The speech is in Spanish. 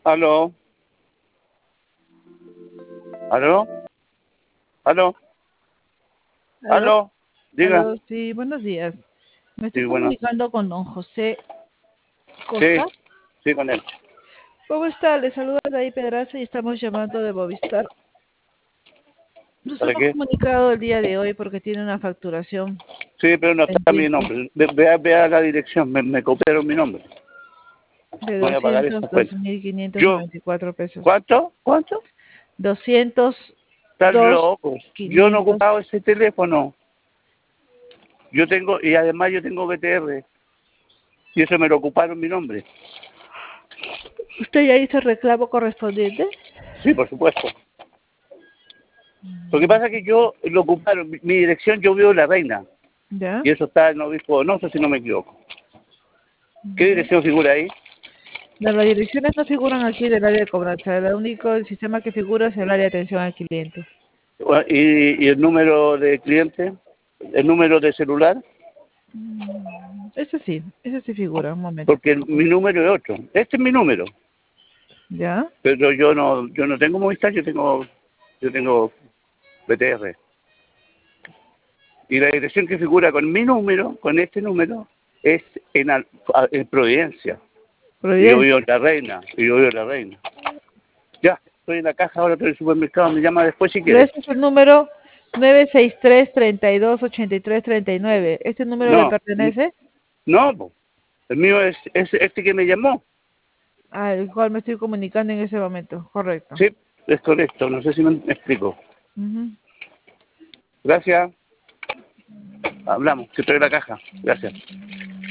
Aló. Aló. Aló. Aló, Aló. Diga. aló, sí, buenos días. Me estoy Sí, bueno. comunicando con don José Sí, Costa. sí, con él. ¿Cómo está? Le saluda David Pedraza y estamos llamando de Movistar. Nos ¿Para hemos qué? comunicado el día de hoy porque tiene una facturación Sí, pero no está mi pendiente nombre. Vea la dirección. Me copiaron mi nombre. de Voy a pagar esa cuenta. Yo, 202.594 pesos. ¿cuánto? ¿Cuánto? Doscientos Están dos locos. Yo no he quinientos. ocupado ese teléfono. Yo tengo, y además yo tengo BTR. Y eso me lo ocuparon mi nombre. ¿Usted ya hizo el reclamo correspondiente? Sí, por supuesto. Lo que pasa es que yo lo ocuparon. Mi dirección yo vivo en La Reina. ¿Ya? Y eso está en Obispo Donoso, si no me equivoco. ¿Qué dirección figura ahí? Las direcciones no figuran aquí del área de cobranza. El único sistema que figura es el área de atención al cliente. ¿Y el número de cliente? ¿El número de celular? Ese sí figura. Un momento, Porque por mi favor. número es otro. Este es mi número. ¿Ya? Pero yo no tengo Movistar, yo tengo BTR. Y la dirección que figura con mi número, con este número, es en Providencia. Y yo vivo Providencia. en La Reina. Y yo vivo en La Reina. Ya, estoy en la caja ahora estoy en el supermercado. Me llama después si Pero quieres. ese es el número 963-3283-39. ¿Este número le No, pertenece? no, po. El mío es este que me llamó. Al cual me estoy comunicando en ese momento. Correcto. Sí, es correcto. No sé si me explico. Ujú. Gracias. Hablamos, que estoy en la caja. Gracias.